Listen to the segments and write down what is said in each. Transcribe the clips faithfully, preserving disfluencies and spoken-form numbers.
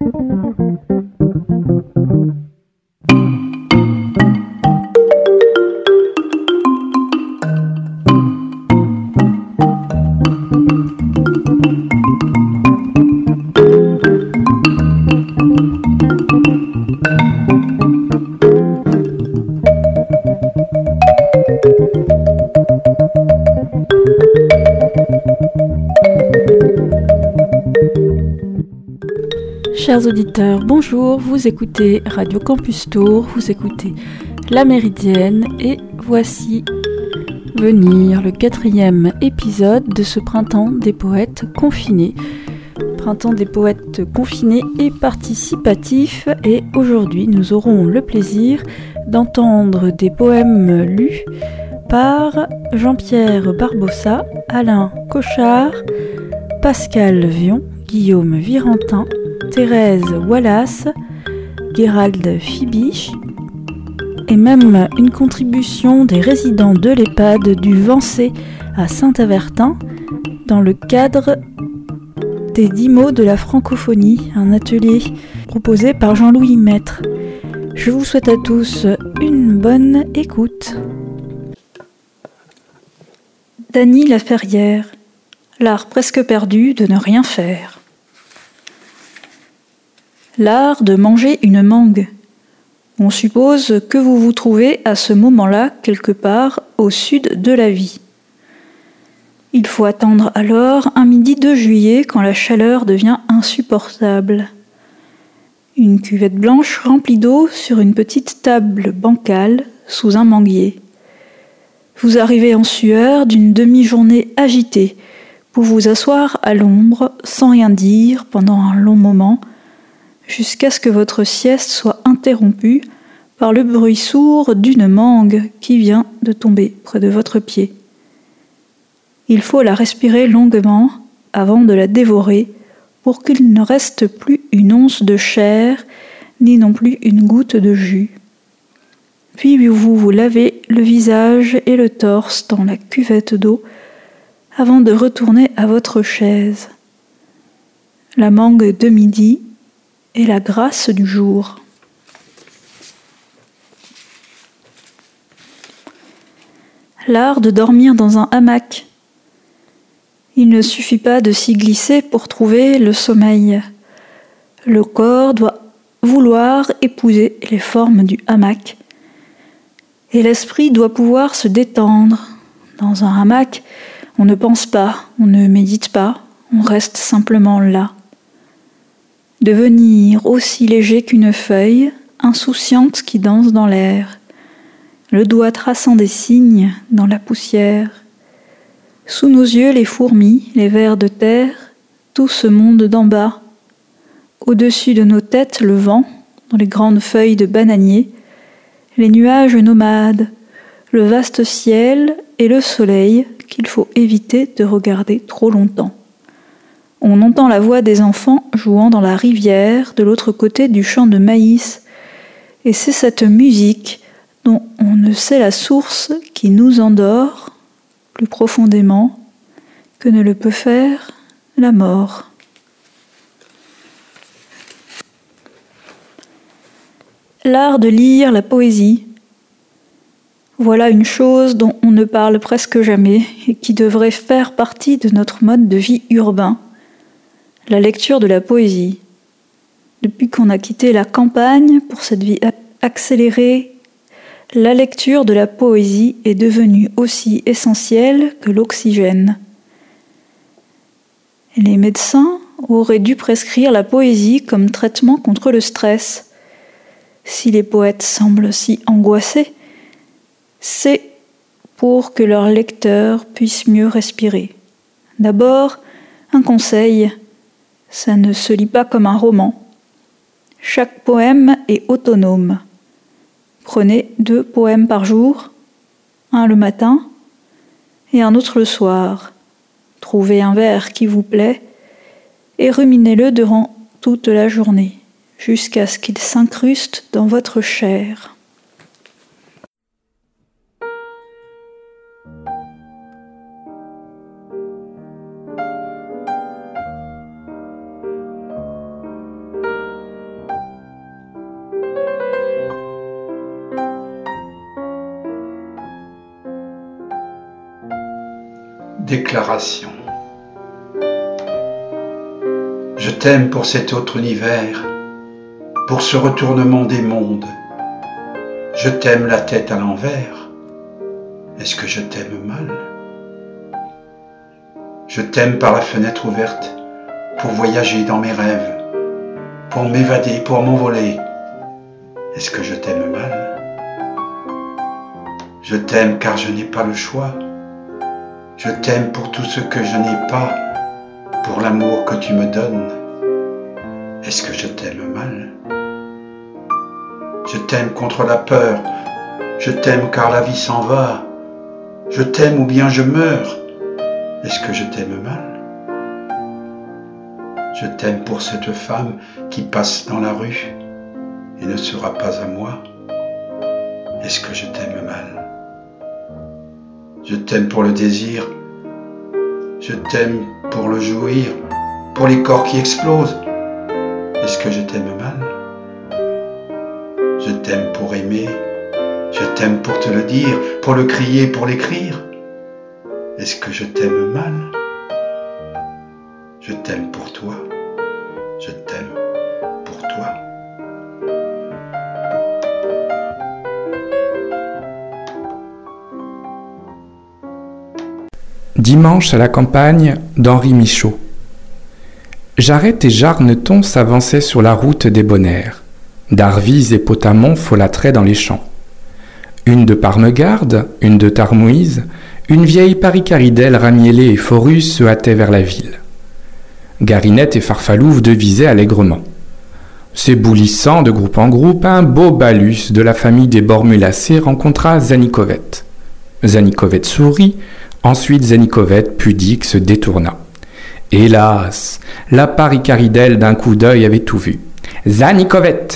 Chers auditeurs, bonjour, vous écoutez Radio Campus Tours, vous écoutez La Méridienne et voici venir le quatrième épisode de ce printemps des poètes confinés. Printemps des poètes confinés et participatifs, et aujourd'hui nous aurons le plaisir d'entendre des poèmes lus par Jean-Pierre Barbossa, Alain Cochard, Pascal Vion, Guillaume Virentin, Thérèse Wallace, Gérald Fibiche, et même une contribution des résidents de l'EHPAD du Vancé à Saint-Avertin dans le cadre des dix mots de la francophonie, un atelier proposé par Jean-Louis Maître. Je vous souhaite à tous une bonne écoute. Dany Laferrière, l'art presque perdu de ne rien faire. L'art de manger une mangue. On suppose que vous vous trouvez à ce moment-là quelque part au sud de la vie. Il faut attendre alors un midi de juillet quand la chaleur devient insupportable. Une cuvette blanche remplie d'eau sur une petite table bancale sous un manguier. Vous arrivez en sueur d'une demi-journée agitée pour vous asseoir à l'ombre sans rien dire pendant un long moment, jusqu'à ce que votre sieste soit interrompue par le bruit sourd d'une mangue qui vient de tomber près de votre pied. Il faut la respirer longuement avant de la dévorer pour qu'il ne reste plus une once de chair, ni non plus une goutte de jus. Puis vous vous lavez le visage et le torse dans la cuvette d'eau avant de retourner à votre chaise. La mangue de midi et la grâce du jour. L'art de dormir dans un hamac. Il ne suffit pas de s'y glisser pour trouver le sommeil. Le corps doit vouloir épouser les formes du hamac. Et l'esprit doit pouvoir se détendre. Dans un hamac, on ne pense pas, on ne médite pas, on reste simplement là. Devenir aussi léger qu'une feuille, insouciante qui danse dans l'air, le doigt traçant des signes dans la poussière. Sous nos yeux, les fourmis, les vers de terre, tout ce monde d'en bas. Au-dessus de nos têtes, le vent, dans les grandes feuilles de bananier, les nuages nomades, le vaste ciel et le soleil qu'il faut éviter de regarder trop longtemps. On entend la voix des enfants jouant dans la rivière de l'autre côté du champ de maïs. Et c'est cette musique dont on ne sait la source qui nous endort plus profondément que ne le peut faire la mort. L'art de lire la poésie. Voilà une chose dont on ne parle presque jamais et qui devrait faire partie de notre mode de vie urbain. La lecture de la poésie. Depuis qu'on a quitté la campagne pour cette vie accélérée, la lecture de la poésie est devenue aussi essentielle que l'oxygène. Les médecins auraient dû prescrire la poésie comme traitement contre le stress. Si les poètes semblent si angoissés, c'est pour que leurs lecteurs puissent mieux respirer. D'abord, un conseil. Ça ne se lit pas comme un roman. Chaque poème est autonome. Prenez deux poèmes par jour, un le matin et un autre le soir. Trouvez un vers qui vous plaît et ruminez-le durant toute la journée, jusqu'à ce qu'il s'incruste dans votre chair. Déclaration. Je t'aime pour cet autre univers, pour ce retournement des mondes. Je t'aime la tête à l'envers. Est-ce que je t'aime mal? Je t'aime par la fenêtre ouverte, pour voyager dans mes rêves, pour m'évader, pour m'envoler. Est-ce que je t'aime mal? Je t'aime car je n'ai pas le choix. Je t'aime pour tout ce que je n'ai pas, pour l'amour que tu me donnes. Est-ce que je t'aime mal? Je t'aime contre la peur. Je t'aime car la vie s'en va. Je t'aime ou bien je meurs. Est-ce que je t'aime mal? Je t'aime pour cette femme qui passe dans la rue et ne sera pas à moi. Est-ce que je t'aime mal? Je t'aime pour le désir. Je t'aime pour le jouir, pour les corps qui explosent. Est-ce que je t'aime mal? Je t'aime pour aimer. Je t'aime pour te le dire, pour le crier, pour l'écrire. Est-ce que je t'aime mal? Je t'aime pour toi. Je t'aime pour toi. Dimanche à la campagne d'Henri Michaud. Jarret et Jarneton s'avançaient sur la route des Bonnaires. Darvise et Potamon folâtraient dans les champs. Une de Parmegarde, une de Tarmouise, une vieille paricaridelle ramiellée et forue se hâtait vers la ville. Garinette et Farfalouve devisaient allègrement. S'éboulissant de groupe en groupe, un beau balus de la famille des Bormulacées rencontra Zanicovette. Zanicovette sourit, ensuite Zanicovette, pudique, se détourna. Hélas, la paricaridelle d'un coup d'œil avait tout vu. « Zanicovette !»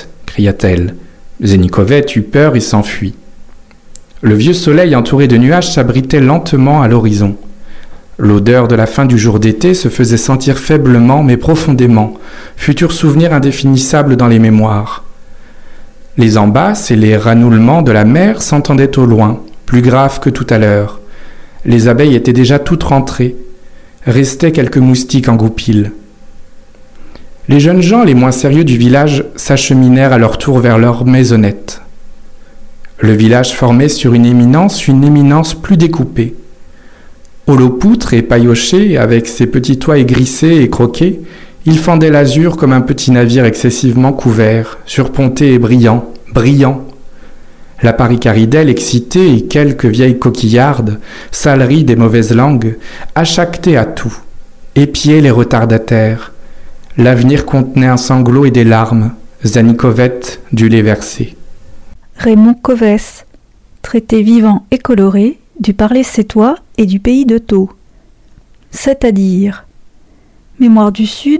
cria-t-elle. Zanicovette eut peur et s'enfuit. Le vieux soleil entouré de nuages s'abritait lentement à l'horizon. L'odeur de la fin du jour d'été se faisait sentir faiblement mais profondément, futur souvenir indéfinissable dans les mémoires. Les embasses et les ranoulements de la mer s'entendaient au loin, plus graves que tout à l'heure. Les abeilles étaient déjà toutes rentrées. Restaient quelques moustiques en goupil. Les jeunes gens les moins sérieux du village s'acheminèrent à leur tour vers leur maisonnette. Le village formait sur une éminence une éminence plus découpée. Holopoutre et pailloché, avec ses petits toits aigrissés et croqués, il fendait l'azur comme un petit navire excessivement couvert, surponté et brillant, brillant. La paricaridelle excitée et quelques vieilles coquillardes, saleries des mauvaises langues, achatetaient à tout, épiaient les retardataires. L'avenir contenait un sanglot et des larmes. Zanicovette dut les verser. Raymond Covès, traité vivant et coloré du parler sétois et du pays de Thau. C'est-à-dire Mémoire du Sud,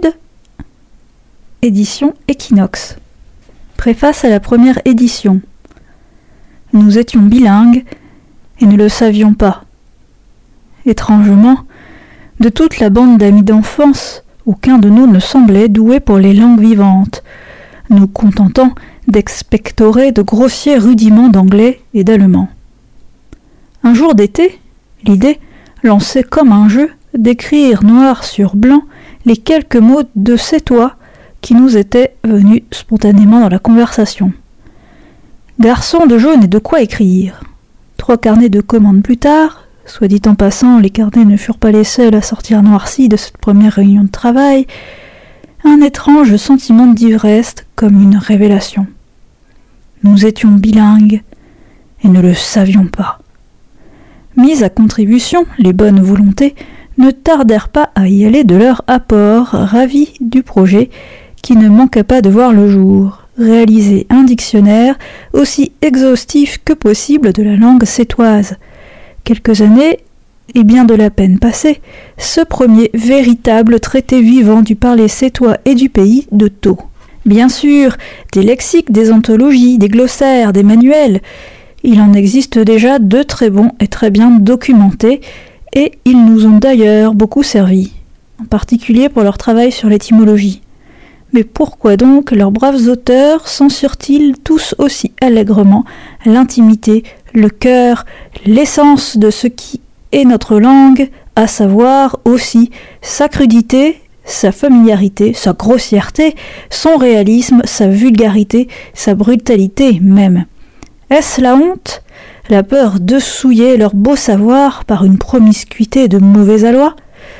édition Equinox. Préface à la première édition. Nous étions bilingues et ne le savions pas. Étrangement, de toute la bande d'amis d'enfance, aucun de nous ne semblait doué pour les langues vivantes, nous contentant d'expectorer de grossiers rudiments d'anglais et d'allemand. Un jour d'été, l'idée, lancée comme un jeu, d'écrire noir sur blanc les quelques mots de sétois qui nous étaient venus spontanément dans la conversation. Garçon de jaune et de quoi écrire. Trois carnets de commandes plus tard, soit dit en passant, les carnets ne furent pas les seuls à sortir noircis de cette première réunion de travail, un étrange sentiment d'ivresse comme une révélation. Nous étions bilingues et ne le savions pas. Mises à contribution, les bonnes volontés ne tardèrent pas à y aller de leur apport, ravis du projet qui ne manqua pas de voir le jour, réaliser un dictionnaire aussi exhaustif que possible de la langue sétoise. Quelques années, et bien de la peine passée, ce premier véritable traité vivant du parler sétois et du pays de Thau. Bien sûr, des lexiques, des anthologies, des glossaires, des manuels. Il en existe déjà deux très bons et très bien documentés, et ils nous ont d'ailleurs beaucoup servi, en particulier pour leur travail sur l'étymologie. Mais pourquoi donc leurs braves auteurs censurent-ils tous aussi allègrement l'intimité, le cœur, l'essence de ce qui est notre langue à savoir aussi sa crudité, sa familiarité, sa grossièreté, son réalisme, sa vulgarité, sa brutalité même. Est-ce la honte ? La peur de souiller leur beau savoir par une promiscuité de mauvais aloi ?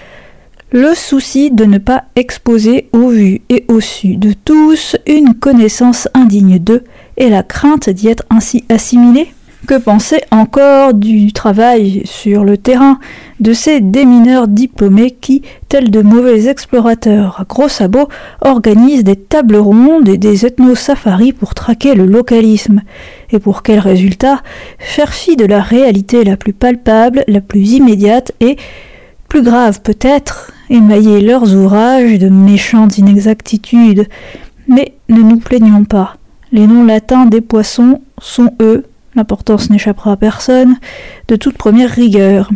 Le souci de ne pas exposer au vu et au su de tous une connaissance indigne d'eux et la crainte d'y être ainsi assimilés ? Que penser encore du travail sur le terrain de ces démineurs diplômés qui, tels de mauvais explorateurs à gros sabots, organisent des tables rondes et des ethno-safaris pour traquer le localisme? Et pour quel résultat? Faire fi de la réalité la plus palpable, la plus immédiate et, plus grave peut-être, émailler leurs ouvrages de méchantes inexactitudes. Mais ne nous plaignons pas. Les noms latins des poissons sont, eux, l'importance n'échappera à personne, de toute première rigueur.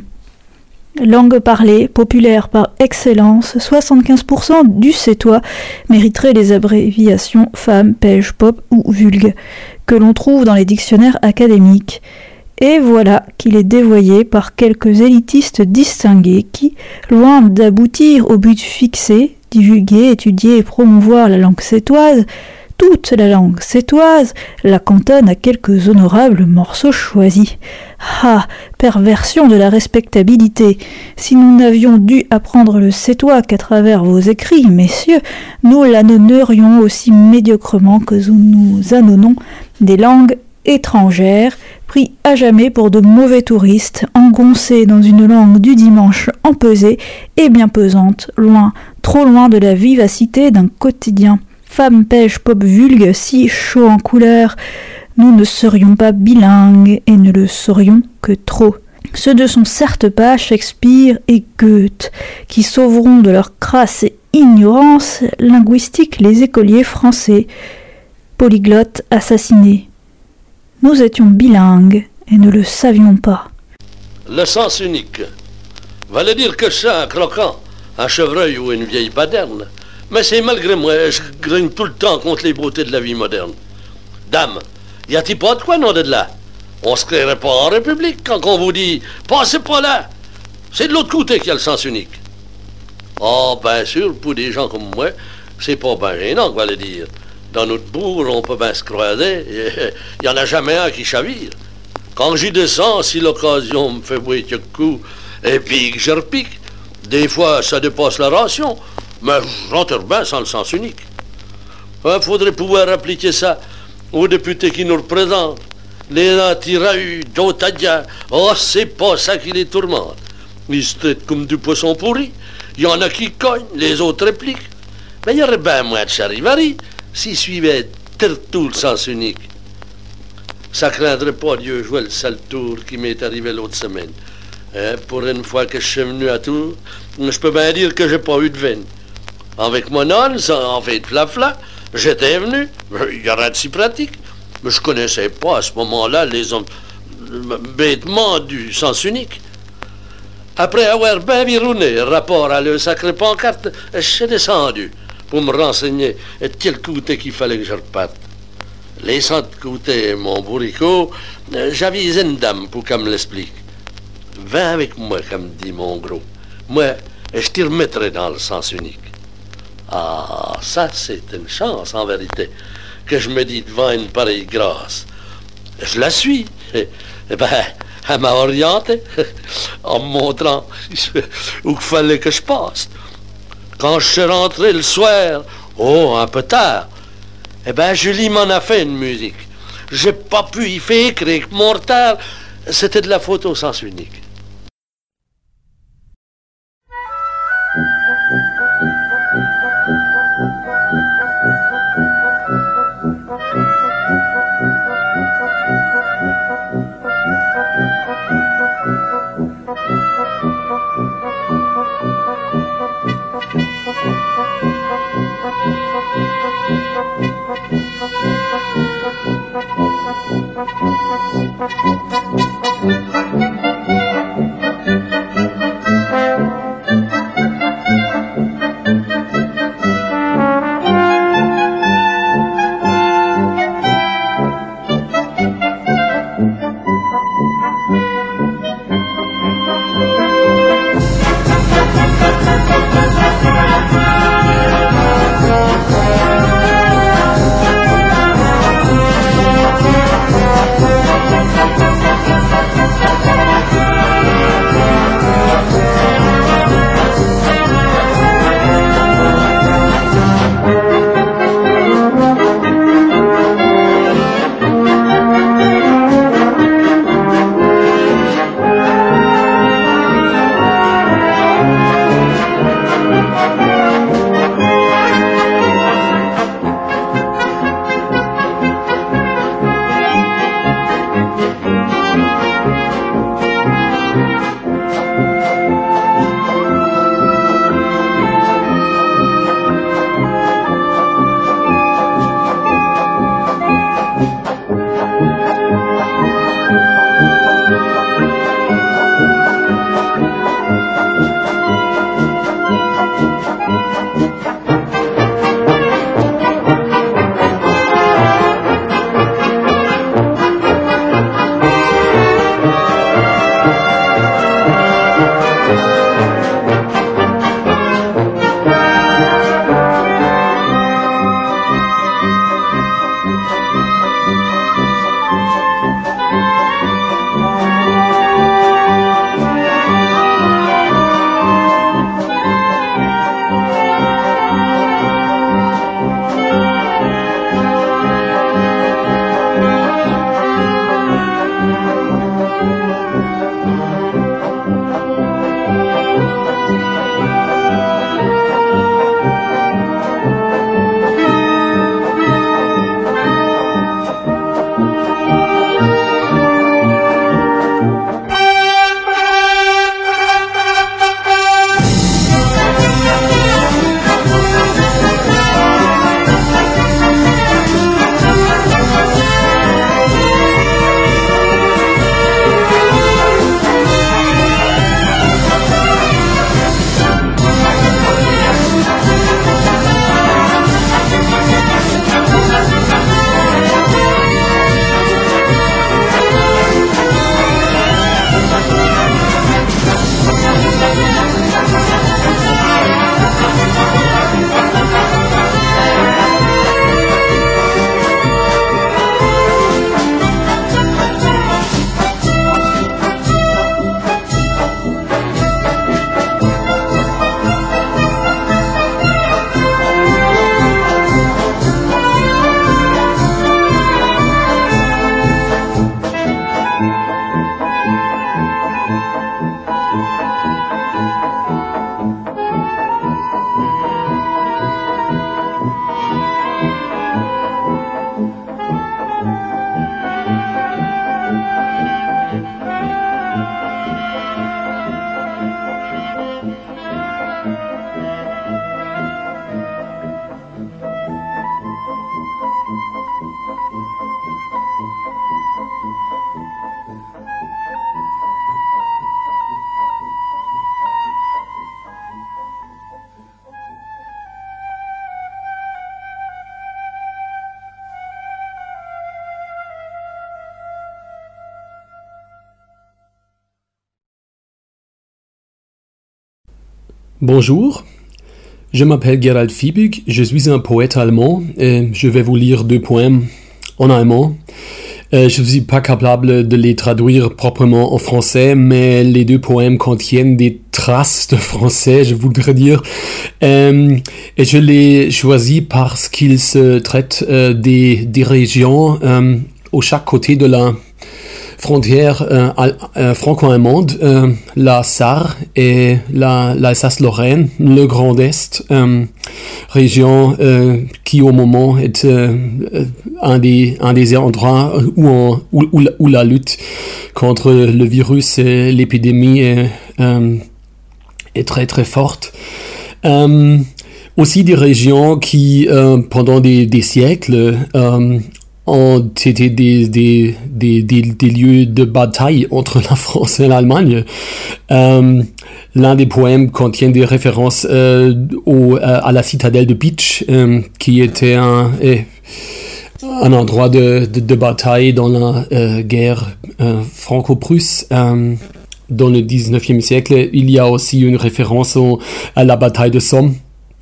Langue parlée, populaire par excellence, soixante-quinze pour cent du sétois mériterait les abréviations femme, pêche, pop ou vulgue, que l'on trouve dans les dictionnaires académiques. Et voilà qu'il est dévoyé par quelques élitistes distingués qui, loin d'aboutir au but fixé, divulguer, étudier et promouvoir la langue sétoise, toute la langue sétoise, la cantonne à quelques honorables morceaux choisis. Ah, perversion de la respectabilité! Si nous n'avions dû apprendre le sétois qu'à travers vos écrits, messieurs, nous l'annonnerions aussi médiocrement que nous annonnons des langues étrangères, pris à jamais pour de mauvais touristes, engoncés dans une langue du dimanche empesée et bien pesante, loin, trop loin de la vivacité d'un quotidien. Femme, pêche, pop, vulgue, si chaud en couleur, nous ne serions pas bilingues et ne le serions que trop. Ce ne sont certes pas Shakespeare et Goethe qui sauveront de leur crasse ignorance linguistique les écoliers français, polyglottes assassinés. Nous étions bilingues et ne le savions pas. Le sens unique. Valait dire que ça, un croquant, un chevreuil ou une vieille baderne. Mais c'est malgré moi, je grigne tout le temps contre les beautés de la vie moderne. Dame, y a-t-il pas de quoi, non de là? On se créerait pas en République quand on vous dit « Passez pas là ». C'est de l'autre côté qu'il y a le sens unique. Oh, bien sûr, pour des gens comme moi, c'est pas bien gênant, quoi le dire. Dans notre bourg, on peut bien se croiser. Il y en a jamais un qui chavire. Quand j'y descends, si l'occasion me fait boire quelques coups, et puis que je repique, des fois, ça dépasse la ration. Mais j'enterre bien sans le sens unique. Il faudrait pouvoir appliquer ça aux députés qui nous représentent. Les anti-Rahu, d'Otadia, oh, c'est pas ça qui les tourmente. Ils se traitent comme du poisson pourri. Il y en a qui cognent, les autres répliquent. Mais il y aurait bien moins de charivari s'ils suivaient tout le sens unique. Ça craindrait pas Dieu jouer le sale tour qui m'est arrivé l'autre semaine. Hein, pour une fois que je suis venu à Tours, je peux bien dire que j'ai pas eu de veine. Avec mon âne, en fait flafla, j'étais venu, il y a rien de si pratique, mais je connaissais pas à ce moment-là les hommes bêtement du sens unique. Après avoir bien vironné rapport à le sacré pancarte, je suis descendu pour me renseigner de quel côté qu'il fallait que je reparte. Laissant de côté mon bourricot, j'avisais une dame pour qu'elle me l'explique. Va avec moi, comme dit mon gros. Moi, je t'y remettrai dans le sens unique. Ah, ça, c'est une chance, en vérité, que je me dis devant une pareille grâce. Je la suis. Eh, eh ben, elle m'a orienté en me montrant où il fallait que je passe. Quand je suis rentré le soir, oh, un peu tard, eh ben, Julie m'en a fait une musique. J'ai pas pu y faire écrire que mon retard, c'était de la faute au sens unique. Thank you. Bonjour, je m'appelle Gerald Fiebig, je suis un poète allemand et je vais vous lire deux poèmes en allemand. Euh, je ne suis pas capable de les traduire proprement en français, mais les deux poèmes contiennent des traces de français, je voudrais dire. Euh, et je les choisis parce qu'ils se traitent euh, des, des régions euh, au chaque côté de la frontière euh, euh, franco-allemande, euh, la Sarre et la, l'Alsace-Lorraine, le Grand Est, euh, région euh, qui au moment est euh, un, des, un des endroits où, on, où, où, la, où la lutte contre le virus et l'épidémie est, euh, est très très forte. Euh, aussi des régions qui, euh, pendant des, des siècles, euh, ont été des, des, des, des, des lieux de bataille entre la France et l'Allemagne. Euh, l'un des poèmes contient des références euh, au, à la citadelle de Bitsch, euh, qui était un, eh, un endroit de, de, de bataille dans la euh, guerre euh, franco-prusse. Euh, dans le dix-neuvième siècle, il y a aussi une référence au, à la bataille de Somme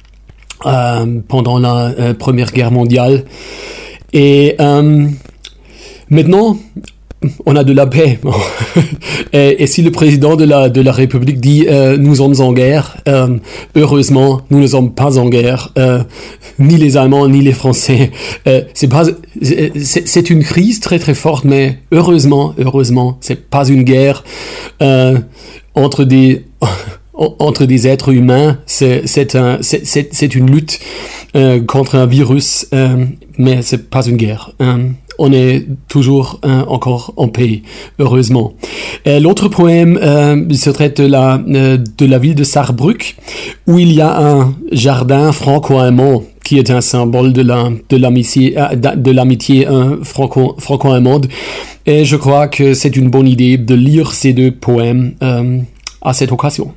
euh, pendant la euh, Première Guerre mondiale. Et euh, maintenant, on a de la paix. et, et si le président de la, de la République dit euh, « nous sommes en guerre euh, », heureusement, nous ne sommes pas en guerre. Euh, ni les Allemands, ni les Français. Euh, c'est, pas, c'est, c'est une crise très très forte, mais heureusement, heureusement, c'est pas une guerre euh, entre des... entre des êtres humains, c'est, c'est, un, c'est, c'est, c'est une lutte euh, contre un virus, euh, mais c'est pas une guerre. Euh, on est toujours euh, encore en paix, heureusement. Et l'autre poème euh, se traite de la, euh, de la ville de Saarbrück, où il y a un jardin franco-allemand qui est un symbole de, la, de l'amitié, de l'amitié euh, franco, franco-allemande. Et je crois que c'est une bonne idée de lire ces deux poèmes euh, à cette occasion.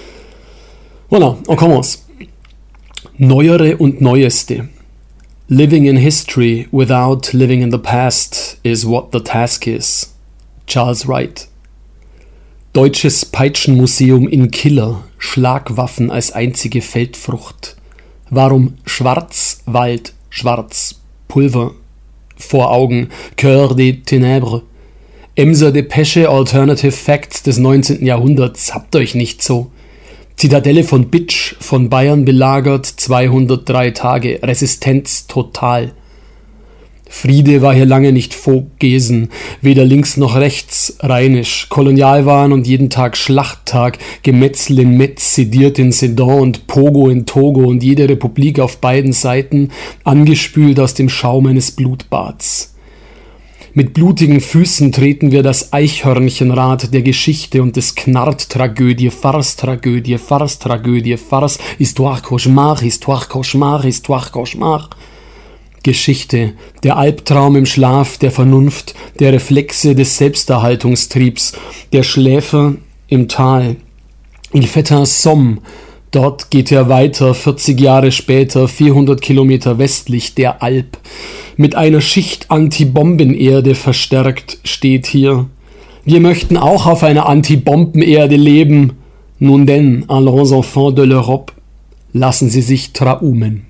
Voilà, on commence. Neuere und Neueste. Living in history without living in the past is what the task is. Charles Wright. Deutsches Peitschenmuseum in Killer. Schlagwaffen als einzige Feldfrucht. Warum Schwarz, Wald, Schwarz, Pulver vor Augen, Cœur des Ténèbres. Emser Depesche Alternative Facts des neunzehnten Jahrhunderts, habt euch nicht so. Zitadelle von Bitsch, von Bayern belagert, zweihundertdrei Tage, Resistenz total. Friede war hier lange nicht Vogesen, weder links noch rechts, rheinisch, Kolonialwahn und jeden Tag Schlachttag, Gemetzel in Metz, sediert in Sedan und Pogo in Togo und jede Republik auf beiden Seiten, angespült aus dem Schaum eines Blutbads. Mit blutigen Füßen treten wir das Eichhörnchenrad der Geschichte und des Knarrt-Tragödie, Farce-Tragödie, Farce-Tragödie, Farce, Histoire Cauchemar, Histoire Cauchemar, Histoire Cauchemar. Geschichte, der Albtraum im Schlaf der Vernunft, der Reflexe des Selbsterhaltungstriebs, der Schläfer im Tal. Il fait un somme. Dort geht er weiter, vierzig Jahre später, vierhundert Kilometer westlich, der Alp. Mit einer Schicht Antibombenerde verstärkt steht hier. Wir möchten auch auf einer Antibombenerde leben. Nun denn, allons enfants de l'Europe, lassen Sie sich traumen.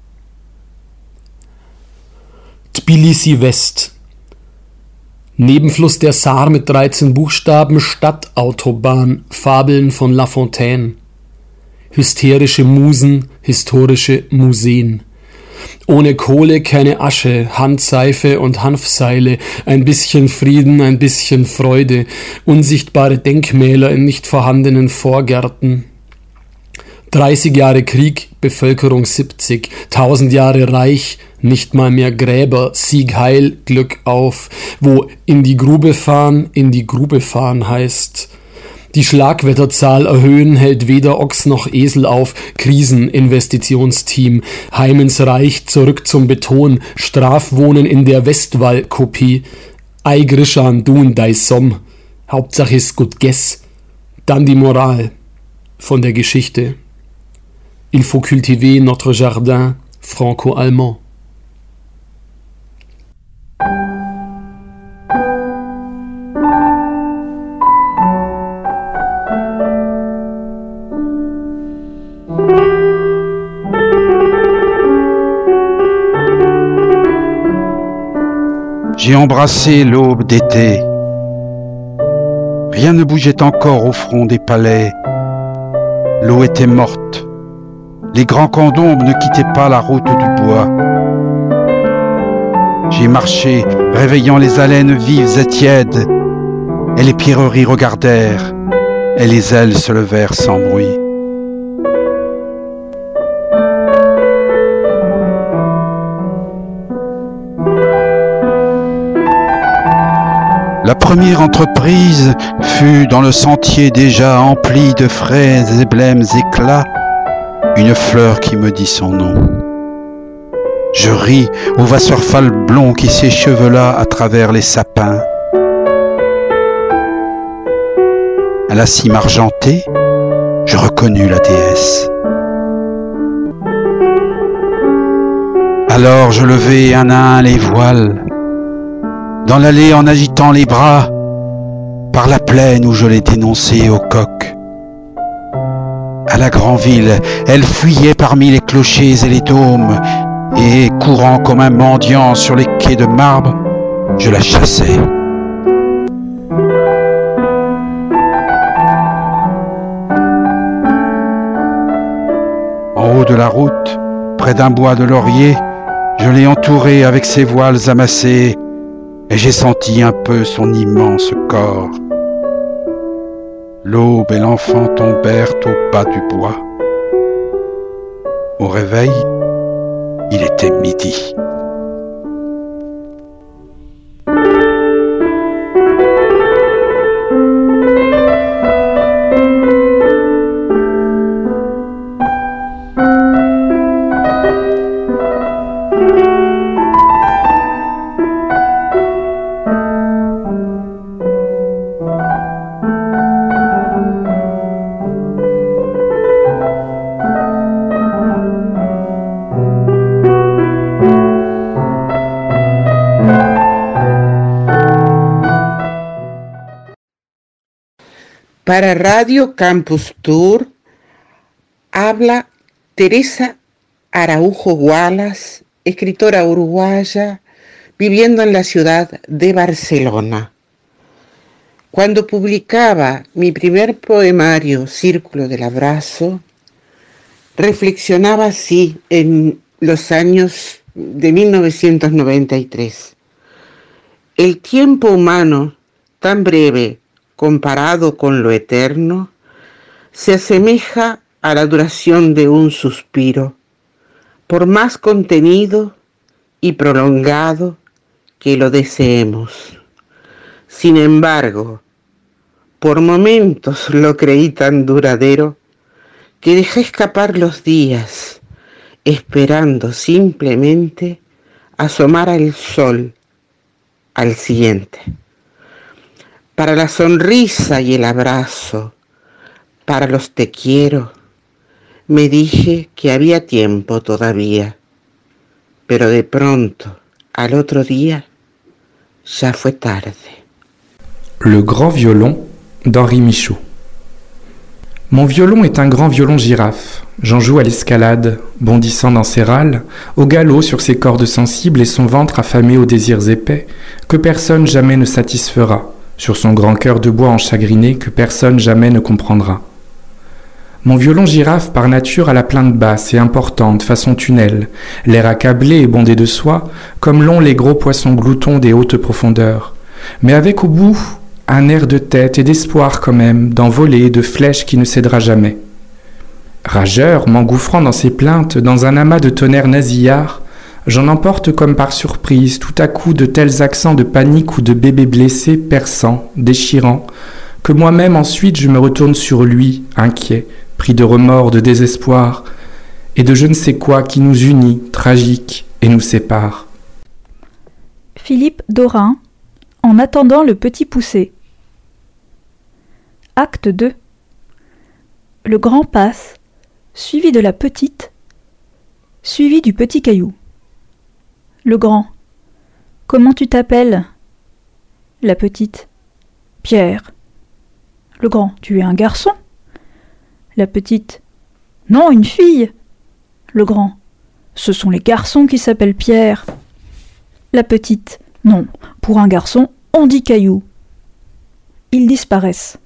Tbilisi West. Nebenfluss der Saar mit dreizehn Buchstaben, Stadtautobahn, Fabeln von La Fontaine. Hysterische Musen, historische Museen. Ohne Kohle keine Asche, Handseife und Hanfseile, ein bisschen Frieden, ein bisschen Freude, unsichtbare Denkmäler in nicht vorhandenen Vorgärten. dreißig Jahre Krieg, Bevölkerung siebzig, tausend Jahre Reich, nicht mal mehr Gräber, Sieg heil, Glück auf, wo in die Grube fahren, in die Grube fahren heißt. Die Schlagwetterzahl erhöhen hält weder Ochs noch Esel auf. Kriseninvestitionsteam. Heimens Reich zurück zum Beton. Strafwohnen in der Westwall-Kopie. Ei Grischan, du und dei Somm. Hauptsache ist gut guess. Dann die Moral von der Geschichte. Il faut cultiver notre jardin franco-allemand. J'ai embrassé l'aube d'été. Rien ne bougeait encore au front des palais. L'eau était morte. Les grands camps d'ombre ne quittaient pas la route du bois. J'ai marché, réveillant les haleines vives et tièdes, et les pierreries regardèrent, et les ailes se levèrent sans bruit. La première entreprise fut dans le sentier déjà empli de frais et blêmes éclats, une fleur qui me dit son nom. Je ris au wasserfall blond qui s'échevela à travers les sapins. À la cime argentée, je reconnus la déesse. Alors je levai un à un les voiles, dans l'allée en agitant les bras, par la plaine où je l'ai dénoncée au coq. À la grande ville, elle fuyait parmi les clochers et les dômes, et courant comme un mendiant sur les quais de marbre, je la chassais. En haut de la route, près d'un bois de laurier, je l'ai entourée avec ses voiles amassés, et j'ai senti un peu son immense corps. L'aube et l'enfant tombèrent au bas du bois. Au réveil, il était midi. Para Radio Campus Tour habla Teresa Araujo Wallace, escritora uruguaya viviendo en la ciudad de Barcelona. Cuando publicaba mi primer poemario Círculo del Abrazo, reflexionaba así en los años de mil novecientos noventa y tres. El tiempo humano, tan breve comparado con lo eterno, se asemeja a la duración de un suspiro, por más contenido y prolongado que lo deseemos. Sin embargo, por momentos lo creí tan duradero que dejé escapar los días, esperando simplemente asomar al sol al siguiente. Para la sonrisa y el abrazo, para los te quiero, me dije que había tiempo todavía, pero de pronto, al otro día, ya fue tarde. Le grand violon d'Henri Michaud. Mon violon est un grand violon girafe. J'en joue à l'escalade, bondissant dans ses râles, au galop sur ses cordes sensibles et son ventre affamé aux désirs épais, que personne jamais ne satisfera, sur son grand cœur de bois enchagriné que personne jamais ne comprendra. Mon violon girafe par nature a la plainte basse et importante, façon tunnel, l'air accablé et bondé de soie, comme l'ont les gros poissons gloutons des hautes profondeurs, mais avec au bout un air de tête et d'espoir quand même, d'envolée, de flèche qui ne cédera jamais. Rageur, m'engouffrant dans ses plaintes, dans un amas de tonnerre nasillard, j'en emporte comme par surprise tout à coup de tels accents de panique ou de bébé blessé, perçants, déchirants, que moi-même ensuite je me retourne sur lui, inquiet, pris de remords, de désespoir, et de je ne sais quoi qui nous unit, tragique, et nous sépare. Philippe Dorin, En attendant le petit poussé. Acte deux. Le grand passe, suivi de la petite, suivi du petit caillou. Le grand. Comment tu t'appelles ? La petite. Pierre. Le grand. Tu es un garçon ? La petite. Non, une fille. Le grand. Ce sont les garçons qui s'appellent Pierre. La petite. Non, Pour un garçon, on dit caillou. Ils disparaissent.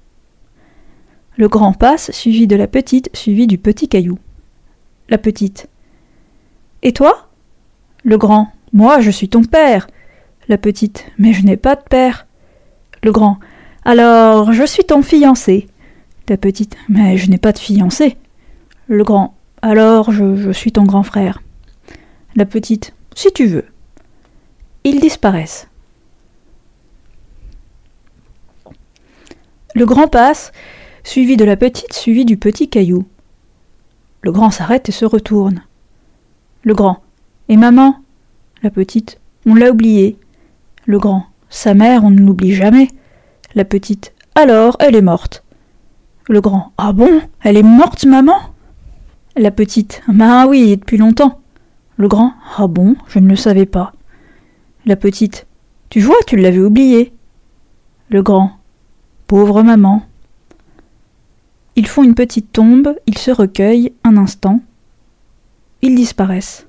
Le grand passe, suivi de la petite, suivi du petit caillou. La petite. Et toi ? Le grand. Moi, je suis ton père. La petite. Mais je n'ai pas de père. Le grand. Alors, je suis ton fiancé. La petite. Mais je n'ai pas de fiancé. Le grand. Alors, je, je suis ton grand frère. La petite. Si tu veux. Ils disparaissent. Le grand passe, suivi de la petite, suivi du petit caillou. Le grand s'arrête et se retourne. Le grand. Et maman ? La petite. On l'a oubliée. Le grand. Sa mère, on ne l'oublie jamais. La petite. Alors, elle est morte. Le grand. Ah bon ? Elle est morte, maman ? La petite. Ben oui, depuis longtemps. Le grand. Ah bon ? Je ne le savais pas. La petite. Tu vois, tu l'avais oubliée. Le grand. Pauvre maman. Ils font une petite tombe, ils se recueillent un instant. Ils disparaissent.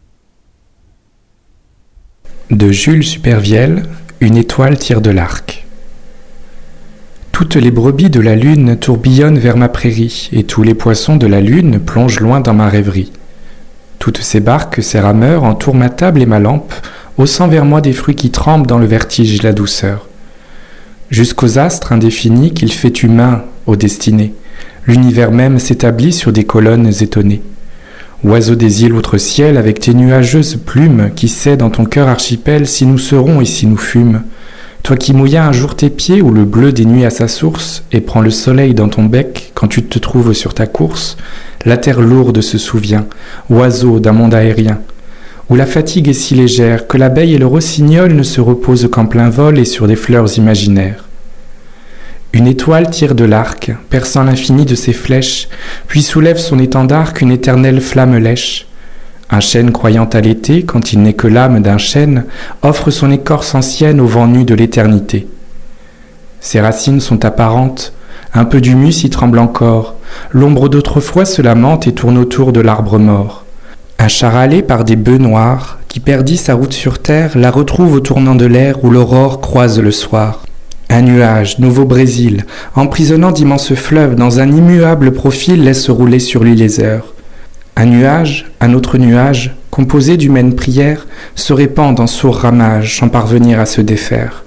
De Jules Supervielle, Une étoile tire de l'arc. Toutes les brebis de la lune tourbillonnent vers ma prairie, et tous les poissons de la lune plongent loin dans ma rêverie. Toutes ces barques, ces rameurs, entourent ma table et ma lampe, haussant vers moi des fruits qui tremblent dans le vertige et la douceur. Jusqu'aux astres indéfinis qu'il fait humain aux destinées, l'univers même s'établit sur des colonnes étonnées. Oiseau des îles outre-ciel, avec tes nuageuses plumes, qui sais dans ton cœur archipel si nous serons et si nous fûmes. Toi qui mouillas un jour tes pieds où le bleu des nuits a sa source, et prends le soleil dans ton bec quand tu te trouves sur ta course, la terre lourde se souvient, oiseau d'un monde aérien, où la fatigue est si légère que l'abeille et le rossignol ne se reposent qu'en plein vol et sur des fleurs imaginaires. Une étoile tire de l'arc, perçant l'infini de ses flèches, puis soulève son étendard qu'une éternelle flamme lèche. Un chêne croyant à l'été, quand il n'est que l'âme d'un chêne, offre son écorce ancienne au vent nu de l'éternité. Ses racines sont apparentes, un peu d'humus y tremble encore, l'ombre d'autrefois se lamente et tourne autour de l'arbre mort. Un char halé par des bœufs noirs, qui perdit sa route sur terre, la retrouve au tournant de l'air où l'aurore croise le soir. Un nuage, Nouveau-Brésil, emprisonnant d'immenses fleuves, dans un immuable profil laisse rouler sur lui les heures. Un nuage, un autre nuage, composé d'humaines prières, se répand en sourds ramages sans parvenir à se défaire.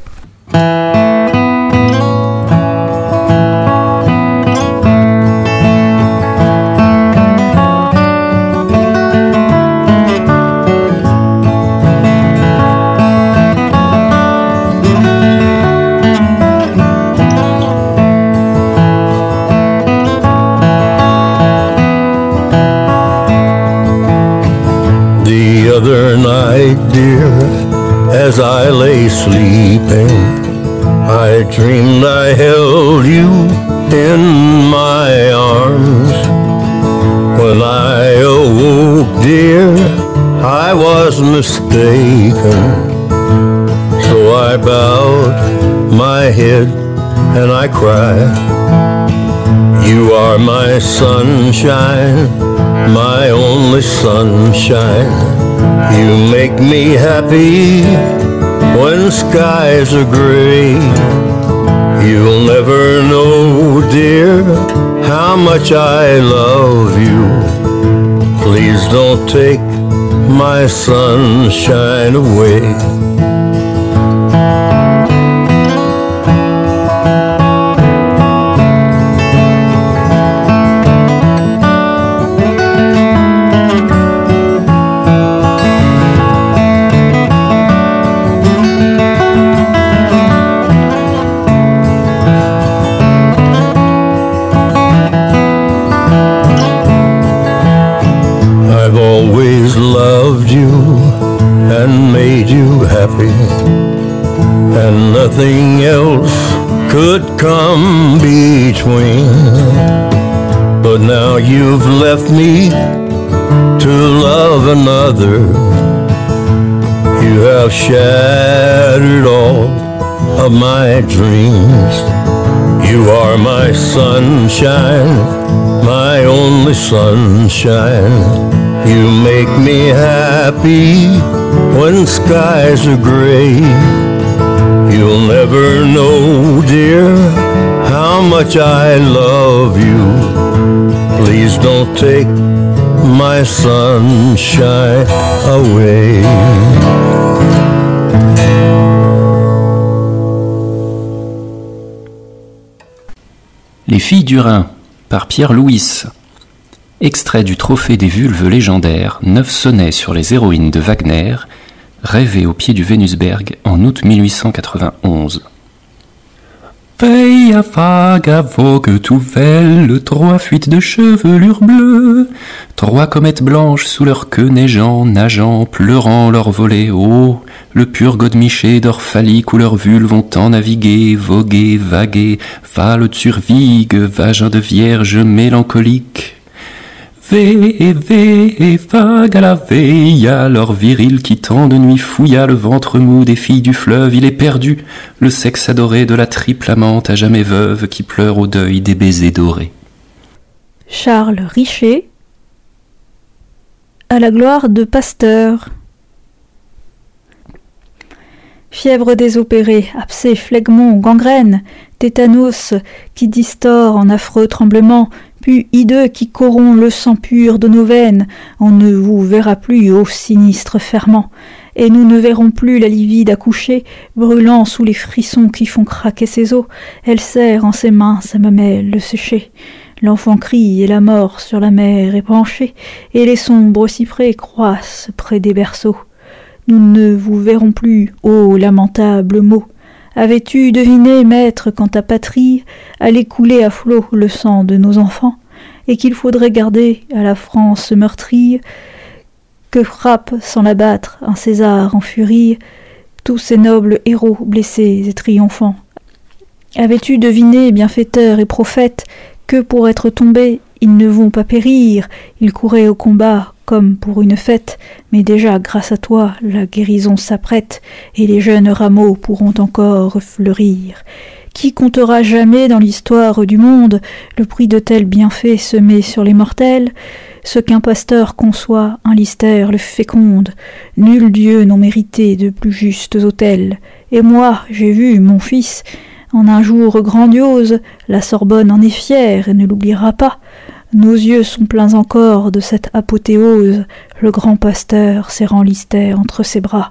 As I lay sleeping, I dreamed I held you in my arms. When I awoke, dear, I was mistaken. So I bowed my head and I cried. You are my sunshine, my only sunshine. You make me happy when skies are gray. You'll never know, dear, how much I love you. Please don't take my sunshine away. And nothing else could come between. But now you've left me to love another. You have shattered all of my dreams. You are my sunshine, my only sunshine. You make me happy when skies are gray. You'll never know, dear, how much I love you. Please don't take my sunshine away. Les filles du Rhin, par Pierre Louis. Extrait du Trophée des vulves légendaires, neuf sonnets sur les héroïnes de Wagner, rêvé au pied du Venusberg en août mille huit cent quatre-vingt-onze. Veille à vague à vogue tout velle, trois fuites de chevelure bleue, trois comètes blanches sous leur queue neigeant, nageant, pleurant leur volée haut, le pur godemiché d'Orphalie couleur vulve vont en naviguer, voguer, vaguer, val survigue, vagin de vierge mélancolique. Vé, vé, vague à la veille, à leur viril qui tend de nuit fouilla le ventre mou des filles du fleuve, il est perdu, le sexe adoré de la triple amante à jamais veuve qui pleure au deuil des baisers dorés. Charles Richer, à la gloire de Pasteur. Fièvre désopérée, abcès, phlegmon, gangrène, tétanos qui distord en affreux tremblements, puis hideux qui corrompt le sang pur de nos veines, on ne vous verra plus, ô sinistre ferment, et nous ne verrons plus la livide accoucher, brûlant sous les frissons qui font craquer ses os, elle serre en ses mains sa mamelle séchée. L'enfant crie et la mort sur la mer est penchée, et les sombres cyprès croissent près des berceaux. Nous ne vous verrons plus, ô lamentable mot. Avais-tu deviné, maître, quand ta patrie allait couler à flot le sang de nos enfants, et qu'il faudrait garder à la France meurtrie, que frappe sans l'abattre un César en furie, tous ces nobles héros blessés et triomphants? Avais-tu deviné, bienfaiteur et prophète, que pour être tombés, ils ne vont pas périr, ils couraient au combat comme pour une fête, mais déjà, grâce à toi, la guérison s'apprête, et les jeunes rameaux pourront encore fleurir. Qui comptera jamais dans l'histoire du monde le prix de tels bienfaits semés sur les mortels? Ce qu'un pasteur conçoit, un lystère le féconde. Nul dieu n'en mérité de plus justes autels. Et moi, j'ai vu, mon fils, en un jour grandiose, la Sorbonne en est fière et ne l'oubliera pas. Nos yeux sont pleins encore de cette apothéose, le grand pasteur serrant l'hystère entre ses bras.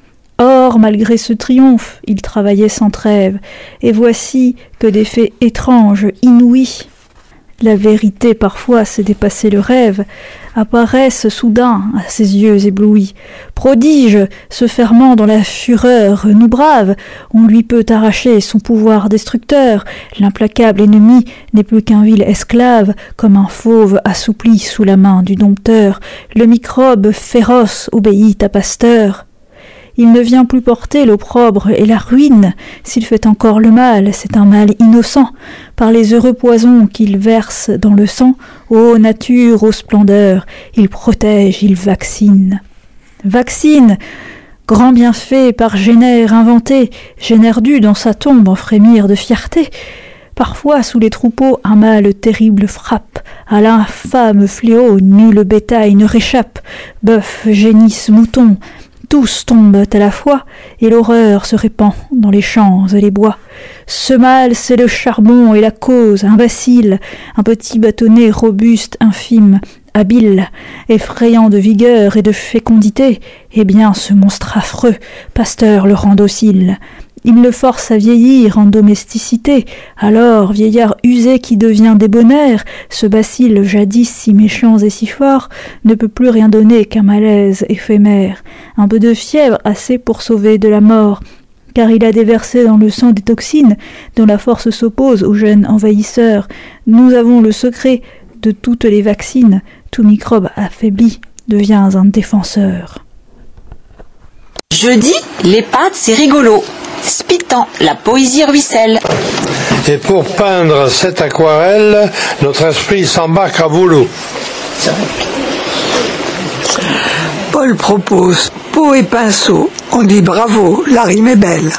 Or, malgré ce triomphe, il travaillait sans trêve, et voici que des faits étranges, inouïs, la vérité parfois s'est dépassé le rêve, apparaissent soudain à ses yeux éblouis. Prodige, se fermant dans la fureur, nous brave, on lui peut arracher son pouvoir destructeur. L'implacable ennemi n'est plus qu'un vil esclave, comme un fauve assoupli sous la main du dompteur. Le microbe féroce obéit à Pasteur. Il ne vient plus porter l'opprobre et la ruine. S'il fait encore le mal, c'est un mal innocent. Par les heureux poisons qu'il verse dans le sang, ô nature, ô splendeur, il protège, il vaccine. Vaccine, grand bienfait par Génère inventé, Génère dut dans sa tombe en frémir de fierté. Parfois, sous les troupeaux, un mal terrible frappe. À l'infâme fléau, nul bétail ne réchappe. Bœuf, génisse, mouton, tous tombent à la fois, et l'horreur se répand dans les champs et les bois. Ce mal, c'est le charbon et la cause, imbécile, un petit bâtonnet robuste, infime, habile, effrayant de vigueur et de fécondité. Eh bien, ce monstre affreux, Pasteur le rend docile. Il le force à vieillir en domesticité. Alors, vieillard usé qui devient débonnaire, ce bacille jadis si méchant et si fort, ne peut plus rien donner qu'un malaise éphémère. Un peu de fièvre assez pour sauver de la mort, car il a déversé dans le sang des toxines dont la force s'oppose aux jeunes envahisseurs. Nous avons le secret de toutes les vaccines. Tout microbe affaibli devient un défenseur. Jeudi, les pâtes, c'est rigolo. Spitan, la poésie ruisselle. Et pour peindre cette aquarelle, notre esprit s'embarque à volo. Paul propose peau et pinceau. On dit bravo, la rime est belle.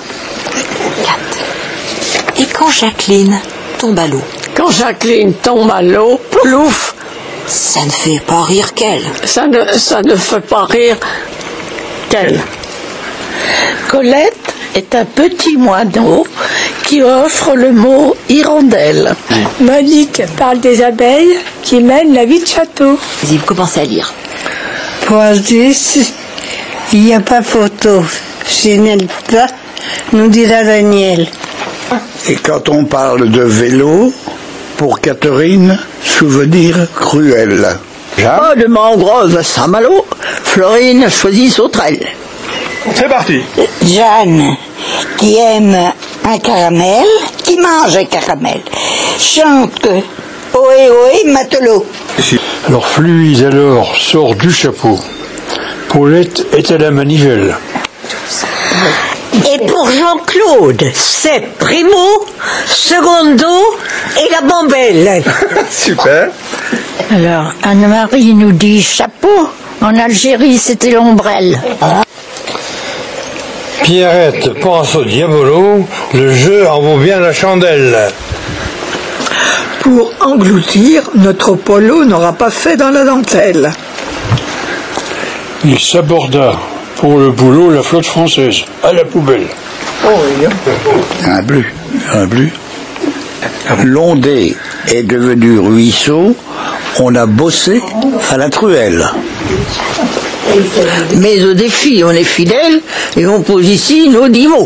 Et quand Jacqueline tombe à l'eau? Quand Jacqueline tombe à l'eau, plouf, ça ne fait pas rire qu'elle. Ça ne, ça ne fait pas rire qu'elle. Colette est un petit moineau qui offre le mot hirondelle. Monique parle des abeilles qui mènent la vie de château. Vas-y, commencez à lire. Point dix, il n'y a pas photo. C'est Nelta, nous dira Daniel. Et quand on parle de vélo, pour Catherine, souvenir cruel. Oh, de mangrove à Saint-Malo, Florine choisit sauterelle. C'est parti. Jeanne, qui aime un caramel, qui mange un caramel, chante que ohé ohé matelot. Alors Fluise alors sort du chapeau. Paulette est à la manivelle. Et pour Jean-Claude, c'est Primo, Secondo et la bambelle. Super. Alors, Anne-Marie nous dit chapeau. En Algérie, c'était l'ombrelle. Pierrette pense au diabolo, le jeu en vaut bien la chandelle. Pour engloutir, notre polo n'aura pas fait dans la dentelle. Il s'aborda pour le boulot la flotte française, à la poubelle. Un bleu, un bleu. L'ondée est devenu ruisseau, on a bossé à la truelle. Mais au défi, on est fidèle et on pose ici nos dix mots.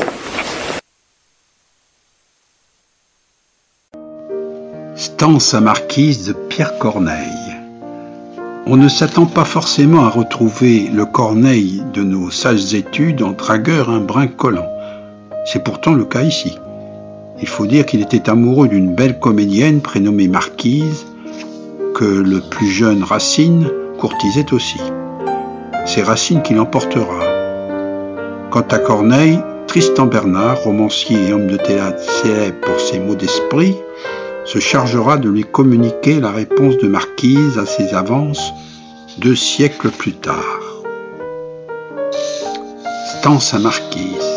Stances à Marquise de Pierre Corneille. On ne s'attend pas forcément à retrouver le Corneille de nos sages études en dragueur un brin collant. C'est pourtant le cas ici. Il faut dire qu'il était amoureux d'une belle comédienne prénommée Marquise, que le plus jeune Racine courtisait aussi. C'est Racine qui l'emportera. Quant à Corneille, Tristan Bernard, romancier et homme de théâtre célèbre pour ses mots d'esprit, se chargera de lui communiquer la réponse de Marquise à ses avances deux siècles plus tard. Stance à Marquise.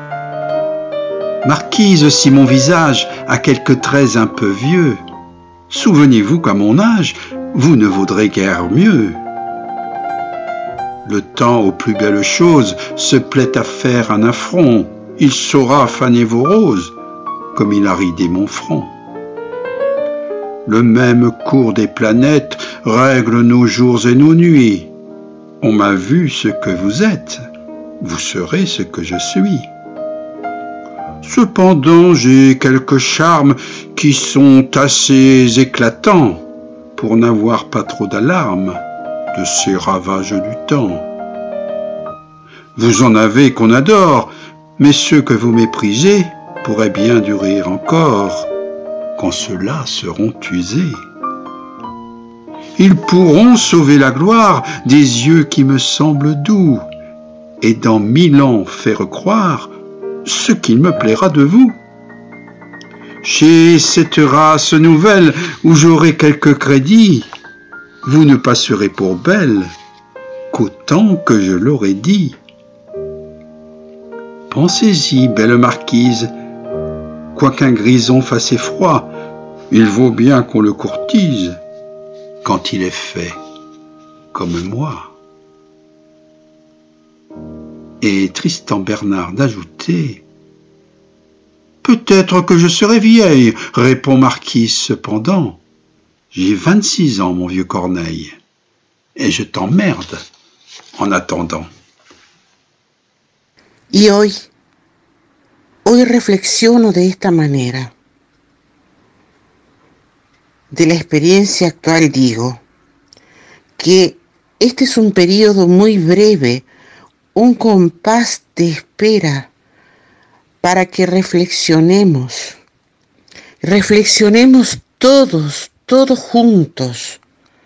Marquise, si mon visage a quelques traits un peu vieux, souvenez-vous qu'à mon âge, vous ne vaudrez guère mieux. Le temps aux plus belles choses se plaît à faire un affront, il saura faner vos roses, comme il a ridé mon front. Le même cours des planètes règle nos jours et nos nuits. On m'a vu ce que vous êtes, vous serez ce que je suis. Cependant, j'ai quelques charmes qui sont assez éclatants pour n'avoir pas trop d'alarme de ces ravages du temps. Vous en avez qu'on adore, mais ceux que vous méprisez pourraient bien durer encore, quand ceux-là seront usés. Ils pourront sauver la gloire des yeux qui me semblent doux, et dans mille ans faire croire ce qu'il me plaira de vous. Chez cette race nouvelle où j'aurai quelque crédit, vous ne passerez pour belle qu'autant que je l'aurais dit. Pensez-y, belle marquise, quoiqu'un grison fasse effroi, il vaut bien qu'on le courtise quand il est fait comme moi. Et Tristan Bernard d'ajouter « Peut-être que je serai vieille, répond Marquise cependant. J'ai vingt-six ans, mon vieux Corneille, et je t'emmerde en attendant. » Y hoy, hoy reflexiono de esta manera. De la experiencia actual digo que este es un periodo muy breve, un compás de espera para que reflexionemos, reflexionemos todos, todos juntos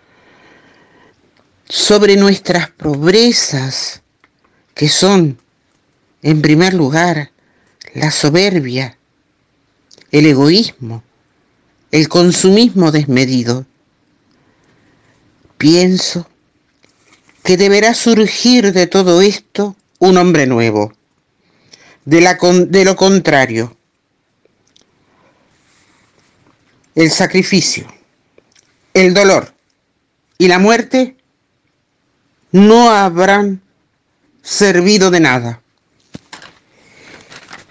sobre nuestras pobrezas, que son, en primer lugar, la soberbia, el egoísmo, el consumismo desmedido. Pienso que deberá surgir de todo esto un hombre nuevo. De, la, de lo contrario, el sacrificio, el dolor y la muerte no habrán servido de nada.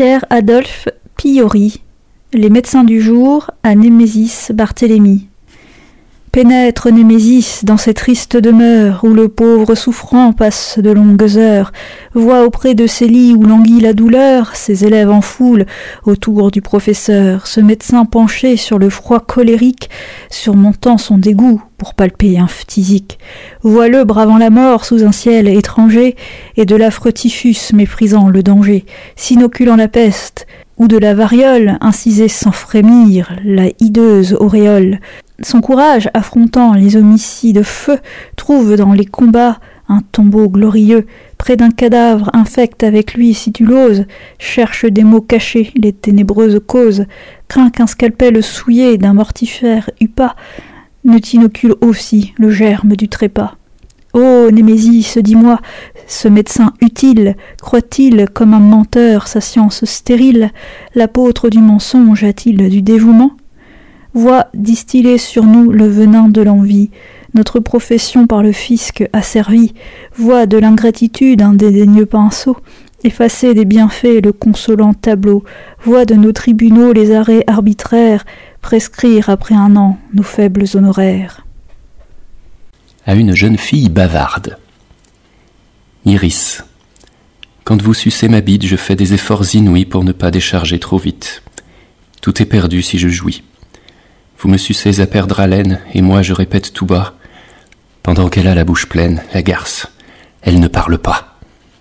Pierre Adolphe Pillori, Les médecins du jour à Némésis Barthélemy. Pénètre Némésis dans ces tristes demeures où le pauvre souffrant passe de longues heures, voit auprès de ces lits où languit la douleur ses élèves en foule autour du professeur, ce médecin penché sur le froid colérique, surmontant son dégoût pour palper un phtisique. Vois-le bravant la mort sous un ciel étranger et de l'affreux typhus méprisant le danger, s'inoculant la peste ou de la variole, incisé sans frémir la hideuse auréole. Son courage, affrontant les homicides feu, trouve dans les combats un tombeau glorieux. Près d'un cadavre infecte avec lui si tu l'oses, cherche des mots cachés, les ténébreuses causes. Crains qu'un scalpel souillé d'un mortifère hupas ne t'inocule aussi le germe du trépas. Ô Némésis, dis-moi, ce médecin utile croit-il comme un menteur sa science stérile? L'apôtre du mensonge a-t-il du dévouement? Vois distiller sur nous le venin de l'envie, notre profession par le fisc asservie. Vois de l'ingratitude un dédaigneux pinceau, effacer des bienfaits le consolant tableau. Vois de nos tribunaux les arrêts arbitraires, prescrire après un an nos faibles honoraires. À une jeune fille bavarde. Iris, quand vous sucez ma bite, je fais des efforts inouïs pour ne pas décharger trop vite. Tout est perdu si je jouis. Vous me sucez à perdre haleine, et moi je répète tout bas, pendant qu'elle a la bouche pleine, la garce, elle ne parle pas.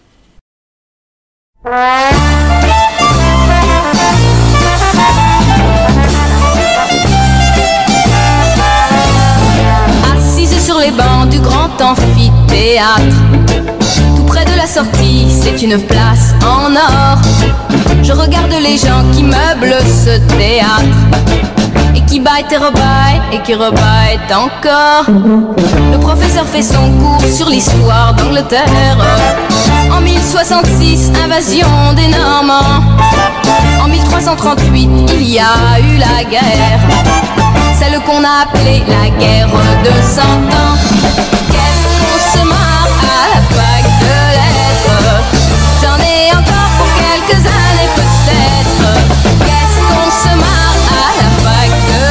Assise sur les bancs du grand amphithéâtre, tout près de la sortie, c'est une place en or. Je regarde les gens qui meublent ce théâtre, et qui baille et rebaille, et qui rebaille encore. Le professeur fait son cours sur l'histoire d'Angleterre. En mille soixante-six, invasion des Normands. En mille trois cent trente-huit, il y a eu la guerre, celle qu'on a appelée la guerre de cent ans. Qu'est-ce qu'on se marre à la fac de lettres? J'en ai encore pour quelques années peut-être. Qu'est-ce qu'on se marre à la fac de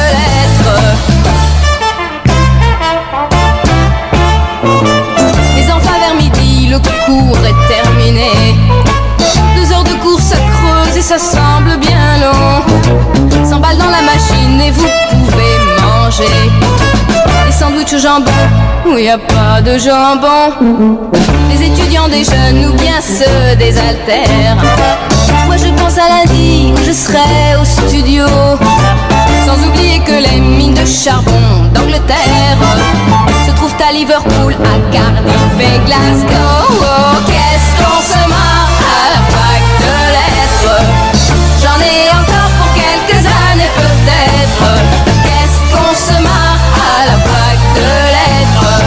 lettres? Les enfants vers midi, le cours est terminé. Deux heures de course creuse et ça semble bien long. cent balles dans la machine et vous pouvez manger des sandwichs au jambon où il n'y a pas de jambon. Les étudiants des jeunes ou bien ceux des haltères. Moi je pense à lundi où je serai au studio, sans oublier que les mines de charbon d'Angleterre se trouvent à Liverpool, à Cardiff et Glasgow. Oh, qu'est-ce qu'on se marre à la fac de lettres? J'en ai encore pour quelques années peut-être. Qu'est-ce qu'on se marre à la fac de lettres?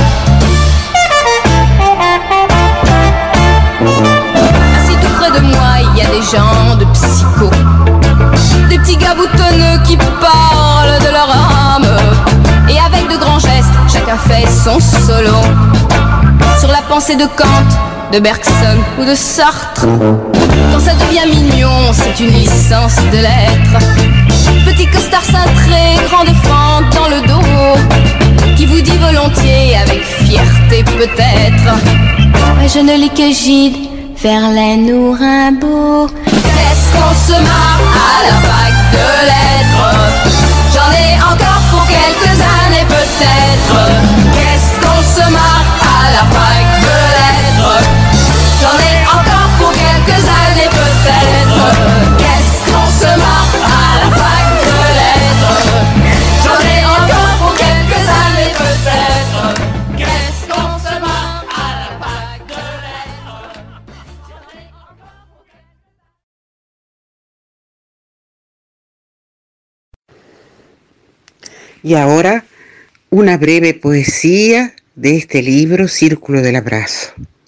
Assis tout près de moi, il y a des gens de psycho, des petits gars boutonneux qui parlent de leur âme, et avec de grands gestes, chacun fait son solo sur la pensée de Kant, de Bergson ou de Sartre. Quand ça devient mignon, c'est une licence de lettres. Petit costard cintré, grande fente dans le dos, qui vous dit volontiers avec fierté peut-être: mais je ne lis que Gide, Verlaine ou Rimbaud. Qu'est-ce qu'on se marre à la fac de lettres? J'en ai encore pour quelques années peut-être. Qu'est-ce qu'on se marre à la fac de lettres? J'en ai encore pour quelques années peut-être. Qu'est-ce qu'on se marre à la fac de lettres? J'en ai encore pour quelques années peut-être. Qu'est-ce qu'on se marre à la fac de lettres? Y ahora, una breve poesía de este libro, Círculo del Abrazo.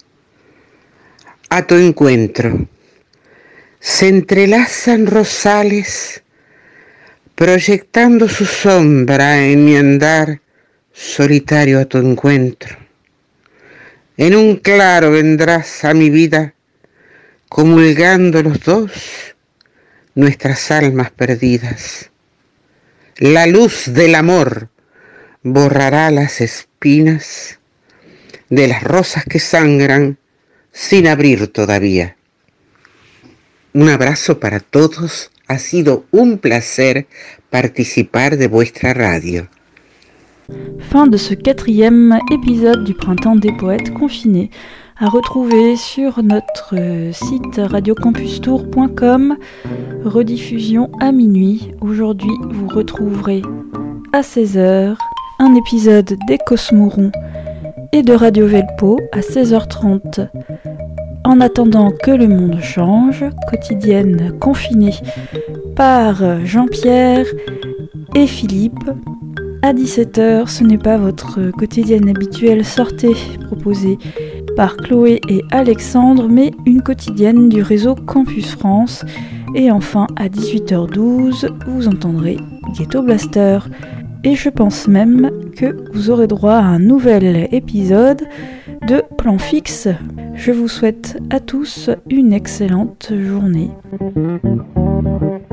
A tu encuentro. Se entrelazan rosales, proyectando su sombra en mi andar solitario a tu encuentro. En un claro vendrás a mi vida, comulgando los dos, nuestras almas perdidas. La luz del amor borrará las espinas de las rosas que sangran sin abrir todavía. Un abrazo para todos. Ha sido un placer participar de vuestra radio. Fin de ce quatrième épisode du Printemps des Poètes confinés, à retrouver sur notre site radio campus tour point com, rediffusion à minuit. Aujourd'hui, vous retrouverez à seize heures un épisode des Cosmorons et de Radio Velpo à seize heures trente. En attendant que le monde change, quotidienne confinée par Jean-Pierre et Philippe. À dix-sept heures, ce n'est pas votre quotidienne habituelle sortez proposée par Chloé et Alexandre, mais une quotidienne du réseau Campus France. Et enfin, à dix-huit heures douze, vous entendrez Ghetto Blaster. Et je pense même que vous aurez droit à un nouvel épisode de Plan Fixe. Je vous souhaite à tous une excellente journée.